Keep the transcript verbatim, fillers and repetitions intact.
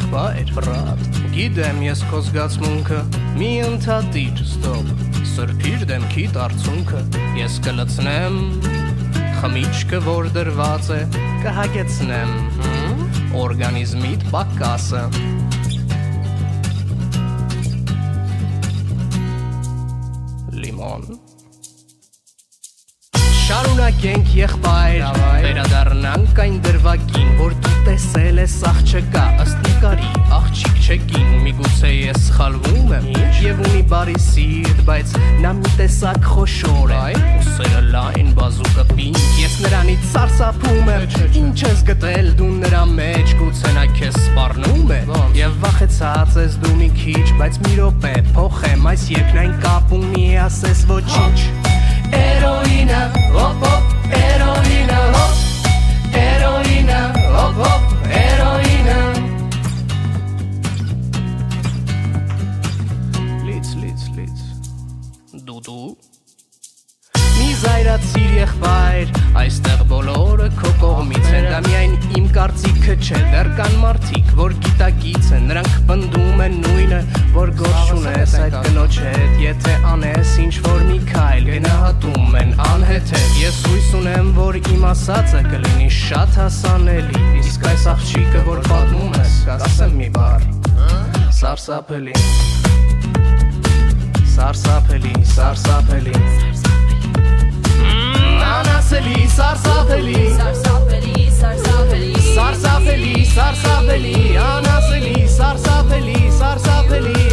եղբայր վրատ Գիտեմ ես քո զգացմունքը մի ընդհատիր ստոպ Սրբիր դեմքիդ արցունքը ես կլցնեմ Խմիչքը որ դրված է կհագեցնեմ Օրգանիզմիդ պակասը Լիմոն Շարունակենք եղբայր Վերադառնանք այն դրվագին Որ դու տեսել ես աղջկա Ըստ նկարի աղջիկ չեկին Միգուցե ես սխալվում եմ Եվ ունի բարի սիրտ Բայց նա մի տեսակ խոշոր է Ուսերը լայն բազուկը պինք Ես նրանից սարսափում եմ Ինչ ես գտել դու նրա մեջ Գուցե նա քեզ սպառնում է Եվ վախեցած ես դու մի քիչ Բայց մի րոպե փոխեմ Այս երկնային կապ ու մի ասես ոչինչ Էրոինը, հոպ հոպ, էրոինը, հոպ Էրոինը, հոպ հոպ, էրոինը Լից, լից, լից Դու դու Մի զայրացիր եղբայր Այստեղ բոլորը քո կողմից են Դա միայն իմ կարծիքը չէ Դեռ կան մարդիկ, որ գիտակից են Նրանք պնդում են նույնը Որ գործ ունես այդ կնոջ հետ Եթե անես ինչ-որ մի քայլ Գնահատում են անհեթև Ես հույս ունեմ, որ իմ ասածը կլինի շատ հասանելի Իսկ այս աղջիկը, որ պատմում ես Կասեմ մի բառ Սարսափելի Սարսափելի, սարսափելի Անասելի, սարսափելի Սարսափելի, սարսափելի Սարսափելի, սարսափելի Անասելի, սարսափելի, սարսափելի